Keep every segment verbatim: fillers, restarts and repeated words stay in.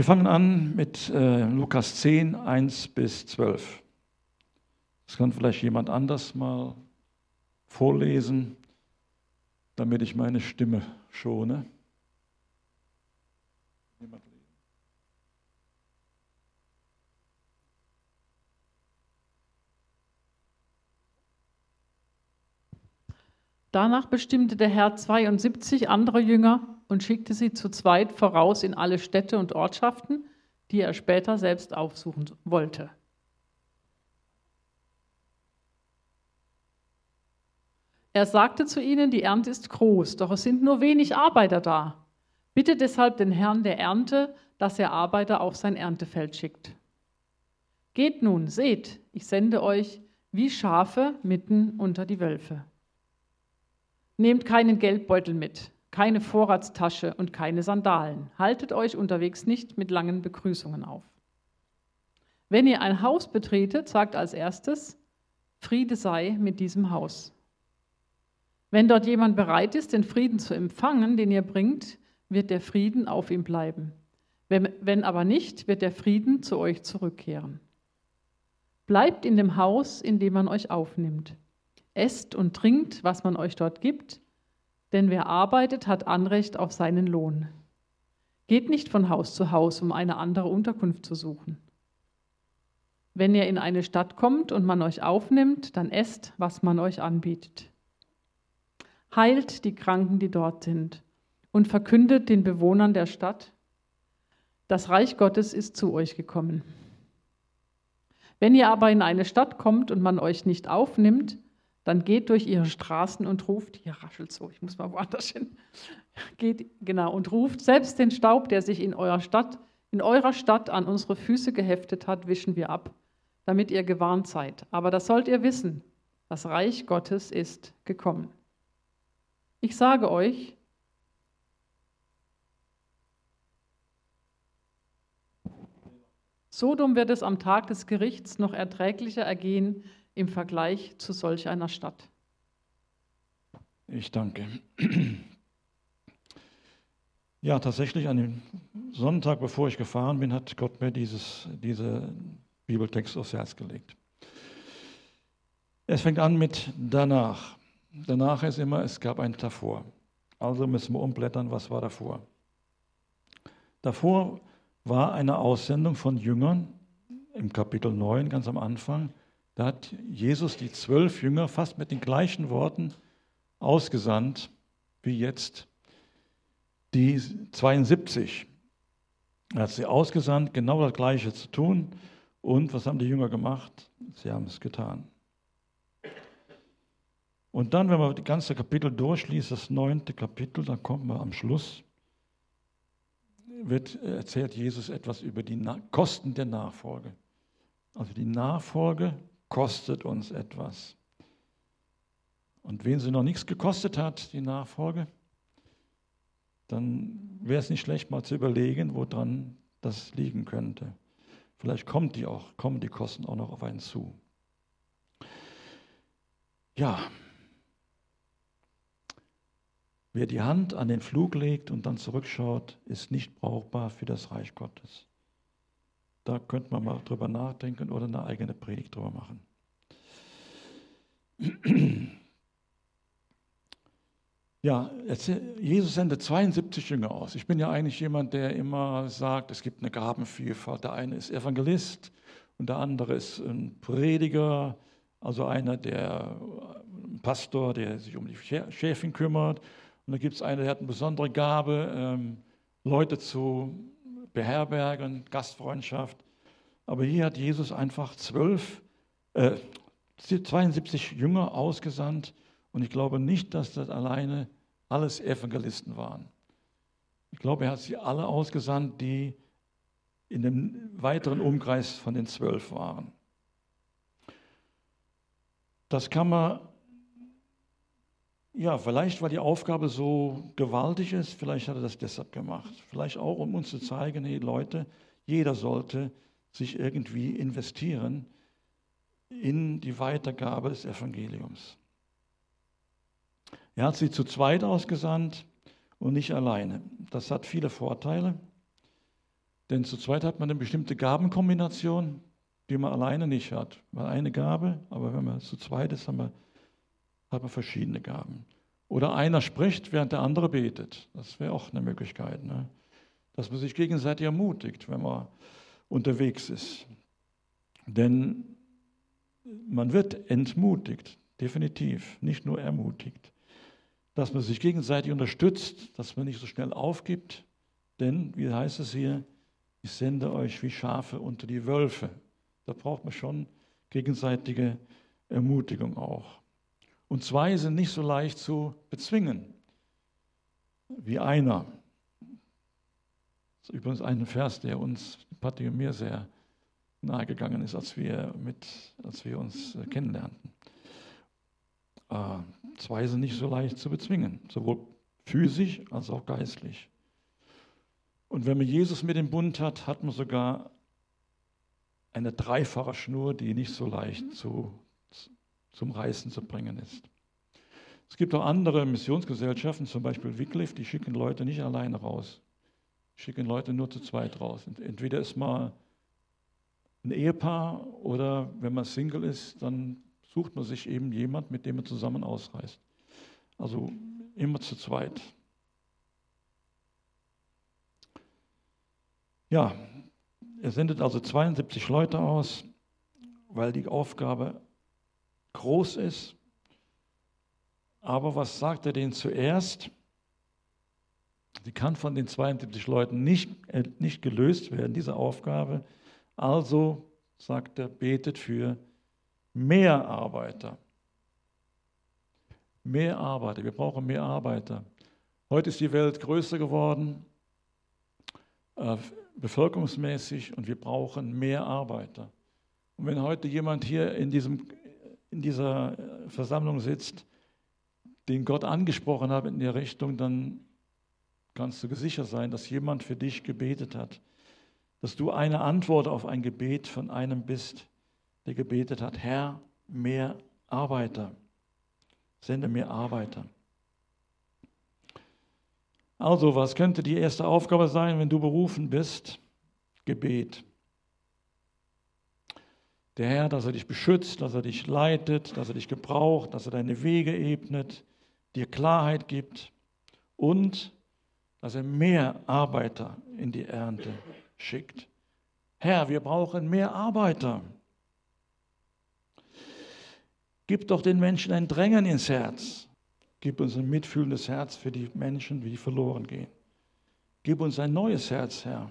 Wir fangen an mit äh, Lukas zehn, eins bis zwölf. Das kann vielleicht jemand anders mal vorlesen, damit ich meine Stimme schone. Danach bestimmte der Herr zweiundsiebzig andere Jünger und schickte sie zu zweit voraus in alle Städte und Ortschaften, die er später selbst aufsuchen wollte. Er sagte zu ihnen, die Ernte ist groß, doch es sind nur wenig Arbeiter da. Bitte deshalb den Herrn der Ernte, dass er Arbeiter auf sein Erntefeld schickt. Geht nun, seht, ich sende euch wie Schafe mitten unter die Wölfe. Nehmt keinen Geldbeutel mit, keine Vorratstasche und keine Sandalen. Haltet euch unterwegs nicht mit langen Begrüßungen auf. Wenn ihr ein Haus betretet, sagt als erstes, Friede sei mit diesem Haus. Wenn dort jemand bereit ist, den Frieden zu empfangen, den ihr bringt, wird der Frieden auf ihm bleiben. Wenn, wenn aber nicht, wird der Frieden zu euch zurückkehren. Bleibt in dem Haus, in dem man euch aufnimmt. Esst und trinkt, was man euch dort gibt, denn wer arbeitet, hat Anrecht auf seinen Lohn. Geht nicht von Haus zu Haus, um eine andere Unterkunft zu suchen. Wenn ihr in eine Stadt kommt und man euch aufnimmt, dann esst, was man euch anbietet. Heilt die Kranken, die dort sind, und verkündet den Bewohnern der Stadt, das Reich Gottes ist zu euch gekommen. Wenn ihr aber in eine Stadt kommt und man euch nicht aufnimmt, dann geht durch ihre Straßen und ruft, hier raschelt so, ich muss mal woanders hin, geht, genau, und ruft, selbst den Staub, der sich in eurer Stadt, in eurer Stadt an unsere Füße geheftet hat, wischen wir ab, damit ihr gewarnt seid. Aber das sollt ihr wissen, das Reich Gottes ist gekommen. Ich sage euch, Sodom wird es am Tag des Gerichts noch erträglicher ergehen im Vergleich zu solch einer Stadt. Ich danke. Ja, tatsächlich an dem Sonntag, bevor ich gefahren bin, hat Gott mir dieses, diese Bibeltext aufs Herz gelegt. Es fängt an mit danach. Danach ist immer, es gab ein davor. Also müssen wir umblättern, was war davor. Davor war eine Aussendung von Jüngern im Kapitel neun, ganz am Anfang. Da hat Jesus die zwölf Jünger fast mit den gleichen Worten ausgesandt wie jetzt die zweiundsiebzig. Er hat sie ausgesandt, genau das Gleiche zu tun. Und was haben die Jünger gemacht? Sie haben es getan. Und dann, wenn man das ganze Kapitel durchliest, das neunte Kapitel, dann kommt man am Schluss, wird erzählt Jesus etwas über die Kosten der Nachfolge. Also die Nachfolge kostet uns etwas. Und wen sie noch nichts gekostet hat, die Nachfolge, dann wäre es nicht schlecht, mal zu überlegen, woran das liegen könnte. Vielleicht kommt die auch, kommen die Kosten auch noch auf einen zu. Ja, wer die Hand an den Pflug legt und dann zurückschaut, ist nicht brauchbar für das Reich Gottes. Da könnte man mal drüber nachdenken oder eine eigene Predigt drüber machen. Ja, Jesus sendet zweiundsiebzig Jünger aus. Ich bin ja eigentlich jemand, der immer sagt, es gibt eine Gabenvielfalt. Der eine ist Evangelist und der andere ist ein Prediger, also einer, der ein Pastor, der sich um die Schäfchen kümmert. Und da gibt es einen, der hat eine besondere Gabe, ähm, Leute zu beherbergen, Gastfreundschaft. Aber hier hat Jesus einfach zwölf, äh, zweiundsiebzig Jünger ausgesandt. Und ich glaube nicht, dass das alleine alles Evangelisten waren. Ich glaube, er hat sie alle ausgesandt, die in dem weiteren Umkreis von den zwölf waren. Das kann man, ja, vielleicht weil die Aufgabe so gewaltig ist, vielleicht hat er das deshalb gemacht. Vielleicht auch, um uns zu zeigen, hey Leute, jeder sollte sich irgendwie investieren in die Weitergabe des Evangeliums. Er hat sie zu zweit ausgesandt und nicht alleine. Das hat viele Vorteile. Denn zu zweit hat man eine bestimmte Gabenkombination, die man alleine nicht hat. Man hat eine Gabe, aber wenn man zu zweit ist, haben wir, hat man verschiedene Gaben. Oder einer spricht, während der andere betet. Das wäre auch eine Möglichkeit, ne? Dass man sich gegenseitig ermutigt, wenn man unterwegs ist. Denn man wird entmutigt, definitiv, nicht nur ermutigt. Dass man sich gegenseitig unterstützt, dass man nicht so schnell aufgibt. Denn, wie heißt es hier, ich sende euch wie Schafe unter die Wölfe. Da braucht man schon gegenseitige Ermutigung auch. Und zwei sind nicht so leicht zu bezwingen wie einer. Das ist übrigens ein Vers, der uns, Patti und mir, sehr nahe gegangen ist, als wir, mit, als wir uns kennenlernten. Äh, zwei sind nicht so leicht zu bezwingen, sowohl physisch als auch geistlich. Und wenn man Jesus mit im Bund hat, hat man sogar eine dreifache Schnur, die nicht so leicht zu, zum Reißen zu bringen ist. Es gibt auch andere Missionsgesellschaften, zum Beispiel Wycliffe, die schicken Leute nicht alleine raus. Die schicken Leute nur zu zweit raus. Entweder ist man ein Ehepaar oder wenn man Single ist, dann sucht man sich eben jemand, mit dem man zusammen ausreist. Also immer zu zweit. Ja, er sendet also zweiundsiebzig Leute aus, weil die Aufgabe groß ist. Aber was sagt er denen zuerst? Sie kann von den zweiundsiebzig Leuten nicht, äh, nicht gelöst werden, diese Aufgabe. Also sagt er, betet für mehr Arbeiter. Mehr Arbeiter, wir brauchen mehr Arbeiter. Heute ist die Welt größer geworden, äh, bevölkerungsmäßig, und wir brauchen mehr Arbeiter. Und wenn heute jemand hier in, diesem, in dieser Versammlung sitzt, den Gott angesprochen hat in der Richtung, dann kannst du sicher sein, dass jemand für dich gebetet hat. Dass du eine Antwort auf ein Gebet von einem bist, der gebetet hat, Herr, mehr Arbeiter. Sende mir Arbeiter. Also, was könnte die erste Aufgabe sein, wenn du berufen bist? Gebet. Der Herr, dass er dich beschützt, dass er dich leitet, dass er dich gebraucht, dass er deine Wege ebnet, dir Klarheit gibt und dass er mehr Arbeiter in die Ernte schickt. Herr, wir brauchen mehr Arbeiter. Gib doch den Menschen ein Drängen ins Herz. Gib uns ein mitfühlendes Herz für die Menschen, die verloren gehen. Gib uns ein neues Herz, Herr.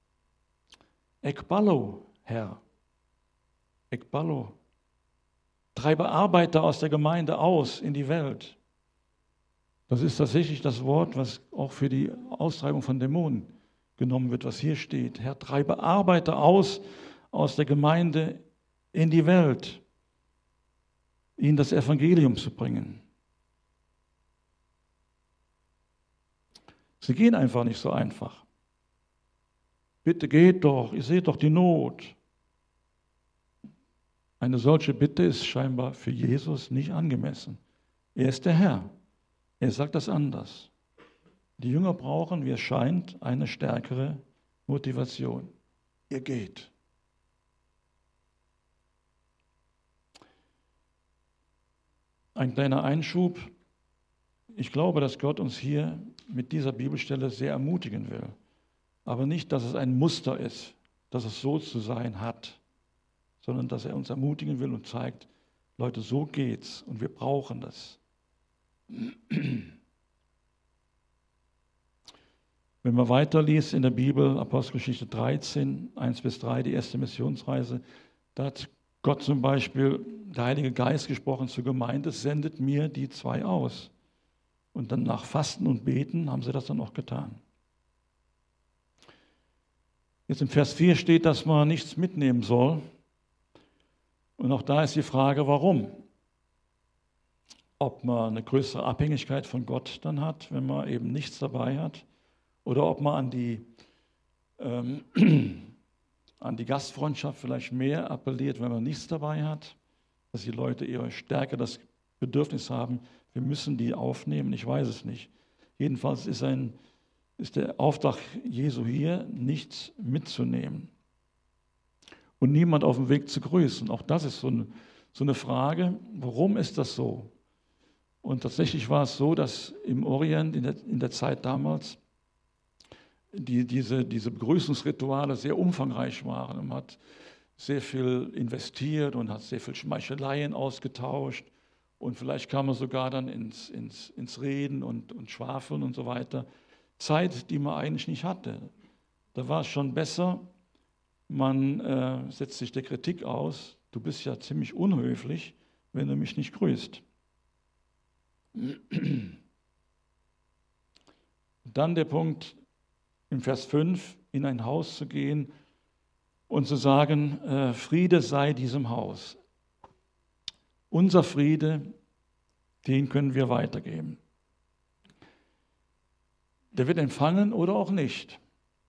Ekballo, Herr. Ekballo. Treibe Arbeiter aus der Gemeinde aus in die Welt. Das ist tatsächlich das Wort, was auch für die Austreibung von Dämonen genommen wird, was hier steht. Herr, treibe Arbeiter aus aus der Gemeinde in die Welt, ihnen das Evangelium zu bringen. Sie gehen einfach nicht so einfach. Bitte geht doch, ihr seht doch die Not. Eine solche Bitte ist scheinbar für Jesus nicht angemessen. Er ist der Herr. Er sagt das anders. Die Jünger brauchen, wie es scheint, eine stärkere Motivation. Ihr geht. Ein kleiner Einschub. Ich glaube, dass Gott uns hier mit dieser Bibelstelle sehr ermutigen will. Aber nicht, dass es ein Muster ist, dass es so zu sein hat, sondern dass er uns ermutigen will und zeigt, Leute, so geht's und wir brauchen das. Wenn man weiterliest in der Bibel, Apostelgeschichte dreizehn, eins bis drei, die erste Missionsreise, da hat Gott zum Beispiel, der Heilige Geist gesprochen zur Gemeinde, sendet mir die zwei aus. Und dann nach Fasten und Beten haben sie das dann auch getan. Jetzt im Vers vier steht, dass man nichts mitnehmen soll. Und auch da ist die Frage, warum? Ob man eine größere Abhängigkeit von Gott dann hat, wenn man eben nichts dabei hat, oder ob man an die, ähm, an die Gastfreundschaft vielleicht mehr appelliert, wenn man nichts dabei hat, dass die Leute eher stärker das Bedürfnis haben, wir müssen die aufnehmen, ich weiß es nicht. Jedenfalls ist ein ist der Auftrag Jesu hier, nichts mitzunehmen und niemand auf dem Weg zu grüßen. Auch das ist so eine, so eine Frage, warum ist das so? Und tatsächlich war es so, dass im Orient in der, in der Zeit damals die, diese, diese Begrüßungsrituale sehr umfangreich waren. Man hat sehr viel investiert und hat sehr viel Schmeicheleien ausgetauscht und vielleicht kam man sogar dann ins, ins, ins Reden und, und Schwafeln und so weiter. Zeit, die man eigentlich nicht hatte. Da war es schon besser, man äh, setzt sich der Kritik aus, du bist ja ziemlich unhöflich, wenn du mich nicht grüßt. Dann der Punkt im Vers fünf, in ein Haus zu gehen und zu sagen, äh, Friede sei diesem Haus. Unser Friede, den können wir weitergeben. Der wird empfangen oder auch nicht.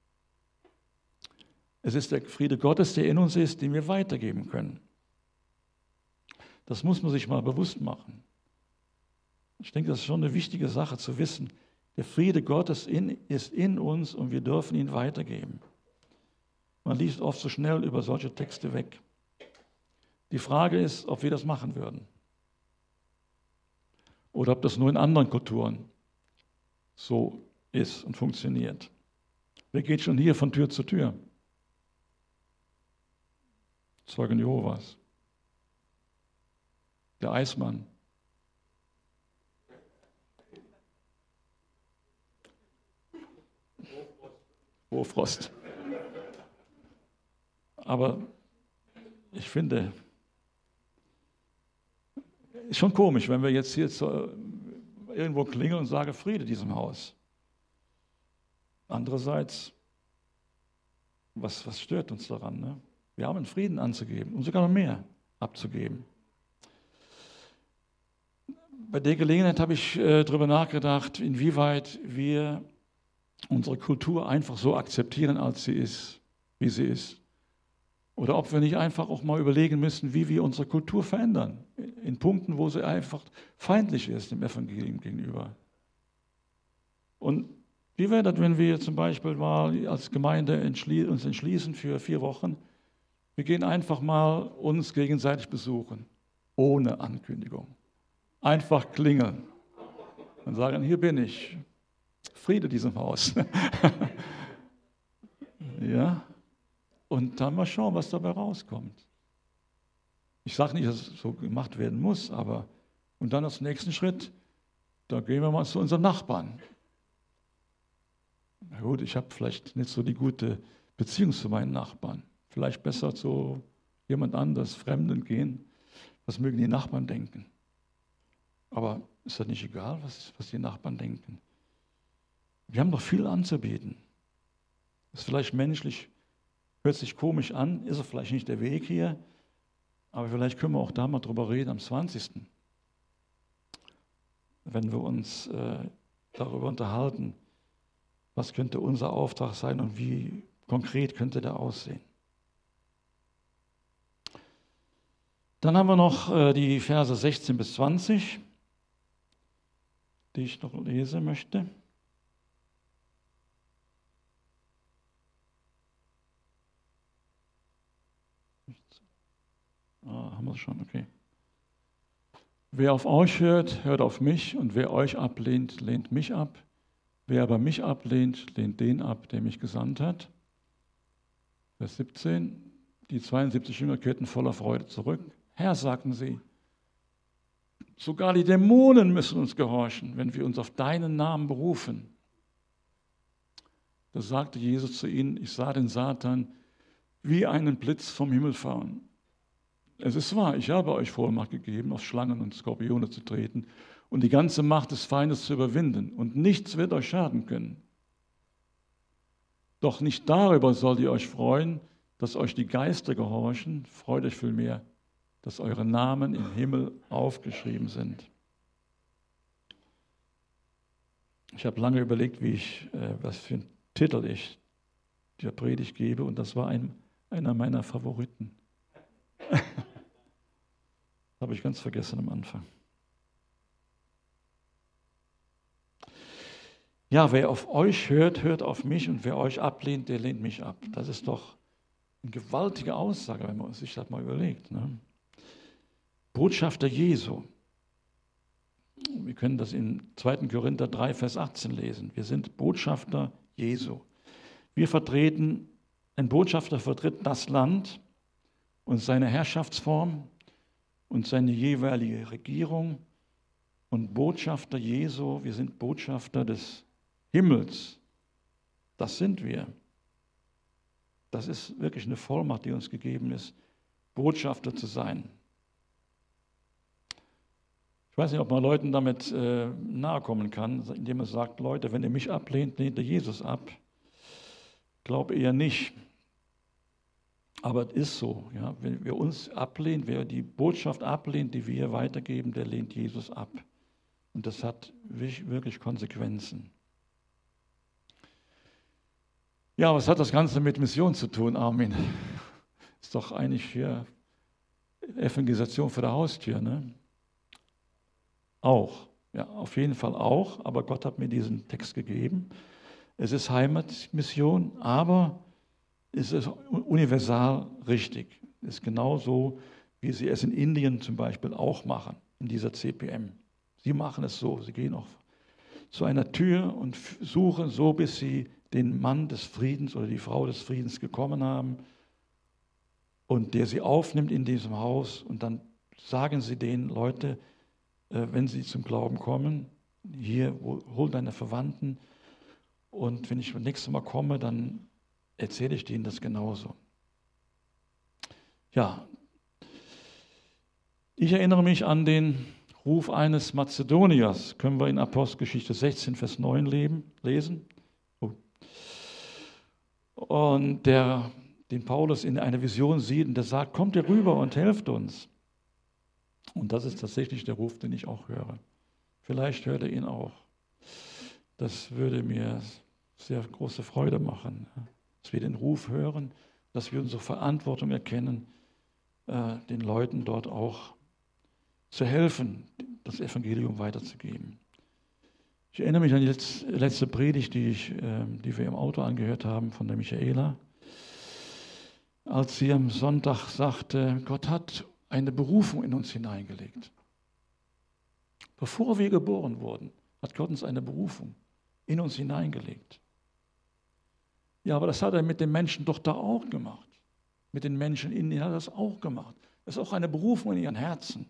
Es ist der Friede Gottes, der in uns ist, den wir weitergeben können. Das muss man sich mal bewusst machen. Ich denke, das ist schon eine wichtige Sache zu wissen. Der Friede Gottes in, ist in uns und wir dürfen ihn weitergeben. Man liest oft so schnell über solche Texte weg. Die Frage ist, ob wir das machen würden. Oder ob das nur in anderen Kulturen so ist und funktioniert. Wer geht schon hier von Tür zu Tür? Zeugen Jehovas. Der Eismann. Bofrost. Aber ich finde, ist schon komisch, wenn wir jetzt hier zu, irgendwo klingeln und sagen, Friede diesem Haus. Andererseits, was, was stört uns daran? Ne? Wir haben einen Frieden anzugeben und sogar noch mehr abzugeben. Bei der Gelegenheit habe ich äh, darüber nachgedacht, inwieweit wir unsere Kultur einfach so akzeptieren, als sie ist, wie sie ist. Oder ob wir nicht einfach auch mal überlegen müssen, wie wir unsere Kultur verändern. In Punkten, wo sie einfach feindlich ist dem Evangelium gegenüber. Und wie wäre das, wenn wir zum Beispiel mal als Gemeinde entschli- uns entschließen für vier Wochen, wir gehen einfach mal uns gegenseitig besuchen, ohne Ankündigung. Einfach klingeln und sagen, hier bin ich. Friede diesem Haus. Ja. Und dann mal schauen, was dabei rauskommt. Ich sage nicht, dass es so gemacht werden muss, aber und dann als nächsten Schritt, da gehen wir mal zu unseren Nachbarn. Na gut, ich habe vielleicht nicht so die gute Beziehung zu meinen Nachbarn. Vielleicht besser zu jemand anders, Fremden gehen. Was mögen die Nachbarn denken? Aber ist das nicht egal, was, was die Nachbarn denken? Wir haben doch viel anzubieten. Das ist vielleicht menschlich, hört sich komisch an, ist er vielleicht nicht der Weg hier, aber vielleicht können wir auch da mal drüber reden am zwanzigsten Wenn wir uns äh, darüber unterhalten, was könnte unser Auftrag sein und wie konkret könnte der aussehen. Dann haben wir noch äh, die Verse sechzehn bis zwanzig, die ich noch lesen möchte. Ah, haben wir es schon, okay. Wer auf euch hört, hört auf mich, und wer euch ablehnt, lehnt mich ab. Wer aber mich ablehnt, lehnt den ab, der mich gesandt hat. Vers siebzehn. Die zweiundsiebzig Jünger kehrten voller Freude zurück. Herr, sagten sie, sogar die Dämonen müssen uns gehorchen, wenn wir uns auf deinen Namen berufen. Da sagte Jesus zu ihnen, ich sah den Satan wie einen Blitz vom Himmel fahren. Es ist wahr, ich habe euch Vollmacht gegeben, auf Schlangen und Skorpione zu treten und die ganze Macht des Feindes zu überwinden, und nichts wird euch schaden können. Doch nicht darüber sollt ihr euch freuen, dass euch die Geister gehorchen, freut euch vielmehr, dass eure Namen im Himmel aufgeschrieben sind. Ich habe lange überlegt, wie ich, äh, was für einen Titel ich der Predigt gebe, und das war ein, einer meiner Favoriten. Habe ich ganz vergessen am Anfang. Ja, wer auf euch hört, hört auf mich und wer euch ablehnt, der lehnt mich ab. Das ist doch eine gewaltige Aussage, wenn man sich das mal überlegt. Ne? Botschafter Jesu. Wir können das in zweiten Korinther drei, Vers achtzehn lesen. Wir sind Botschafter Jesu. Wir vertreten, ein Botschafter vertritt das Land und seine Herrschaftsform und seine jeweilige Regierung. Und Botschafter Jesu, wir sind Botschafter des Himmels. Das sind wir. Das ist wirklich eine Vollmacht, die uns gegeben ist, Botschafter zu sein. Ich weiß nicht, ob man Leuten damit äh, nahe kommen kann, indem man sagt, Leute, wenn ihr mich ablehnt, lehnt ihr Jesus ab. Ich glaube eher nicht. Aber es ist so. Ja? Wenn wir uns ablehnen, wer die Botschaft ablehnt, die wir weitergeben, der lehnt Jesus ab. Und das hat wirklich Konsequenzen. Ja, was hat das Ganze mit Mission zu tun, Armin? Ist doch eigentlich hier Evangelisation vor der Haustür, ne? Auch, ja, auf jeden Fall auch, aber Gott hat mir diesen Text gegeben. Es ist Heimatmission, aber es ist universal richtig. Es ist genauso, wie sie es in Indien zum Beispiel auch machen, in dieser C P M. Sie machen es so, sie gehen auch zu einer Tür und suchen so, bis sie den Mann des Friedens oder die Frau des Friedens gekommen haben und der sie aufnimmt in diesem Haus und dann sagen sie denen, Leute, wenn sie zum Glauben kommen, hier, hol deine Verwandten und wenn ich das nächste Mal komme, dann erzähle ich denen das genauso. Ja, ich erinnere mich an den Ruf eines Mazedoniers, können wir in Apostelgeschichte sechzehn, Vers neun lesen. Oh. Und der, den Paulus in einer Vision sieht und der sagt, kommt ihr rüber und helft uns. Und das ist tatsächlich der Ruf, den ich auch höre. Vielleicht hört ihr ihn auch. Das würde mir sehr große Freude machen, dass wir den Ruf hören, dass wir unsere Verantwortung erkennen, den Leuten dort auch zu helfen, das Evangelium weiterzugeben. Ich erinnere mich an die letzte Predigt, die, ich, die wir im Auto angehört haben von der Michaela, als sie am Sonntag sagte, Gott hat eine Berufung in uns hineingelegt. Bevor wir geboren wurden, hat Gott uns eine Berufung in uns hineingelegt. Ja, aber das hat er mit den Menschen doch da auch gemacht. Mit den Menschen in ihnen hat er das auch gemacht. Das ist auch eine Berufung in ihren Herzen.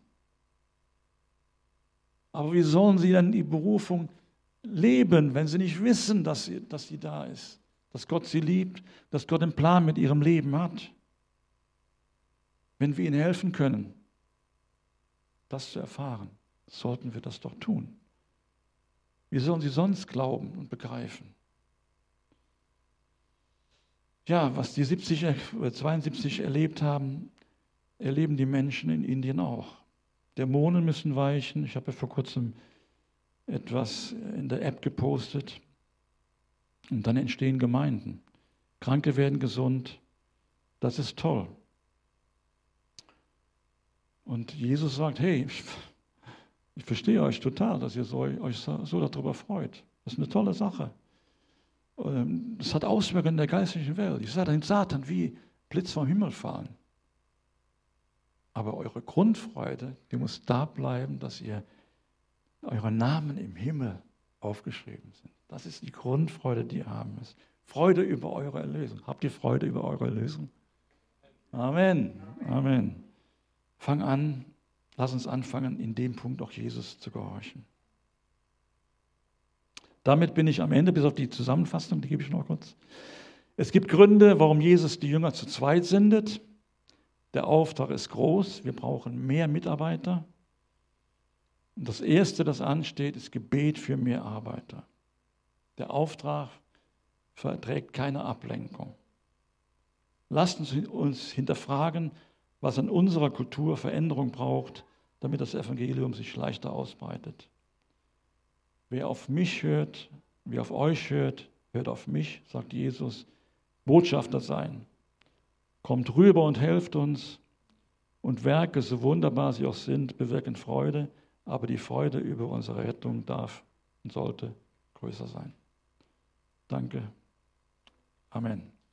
Aber wie sollen sie dann die Berufung leben, wenn sie nicht wissen, dass sie, dass sie da ist, dass Gott sie liebt, dass Gott einen Plan mit ihrem Leben hat? Wenn wir ihnen helfen können, das zu erfahren, sollten wir das doch tun. Wie sollen sie sonst glauben und begreifen? Ja, was die siebzig oder zweiundsiebzig erlebt haben, erleben die Menschen in Indien auch. Dämonen müssen weichen. Ich habe ja vor kurzem etwas in der App gepostet. Und dann entstehen Gemeinden. Kranke werden gesund. Das ist toll. Und Jesus sagt, hey, ich, ich verstehe euch total, dass ihr so, euch so, so darüber freut. Das ist eine tolle Sache. Das hat Auswirkungen in der geistlichen Welt. Ich sah den Satan wie Blitz vom Himmel fallen. Aber eure Grundfreude, die muss da bleiben, dass ihr eure Namen im Himmel aufgeschrieben sind. Das ist die Grundfreude, die ihr haben müsst. Freude über eure Erlösung. Habt ihr Freude über eure Erlösung? Amen. Amen. Fang an, lass uns anfangen, in dem Punkt auch Jesus zu gehorchen. Damit bin ich am Ende, bis auf die Zusammenfassung, die gebe ich noch kurz. Es gibt Gründe, warum Jesus die Jünger zu zweit sendet. Der Auftrag ist groß, wir brauchen mehr Mitarbeiter. Und das Erste, das ansteht, ist Gebet für mehr Arbeiter. Der Auftrag verträgt keine Ablenkung. Lasst uns uns hinterfragen, was an unserer Kultur Veränderung braucht, damit das Evangelium sich leichter ausbreitet. Wer auf mich hört, wer auf euch hört, hört auf mich, sagt Jesus, Botschafter sein. Kommt rüber und helft uns. Und Werke, so wunderbar sie auch sind, bewirken Freude, aber die Freude über unsere Rettung darf und sollte größer sein. Danke. Amen.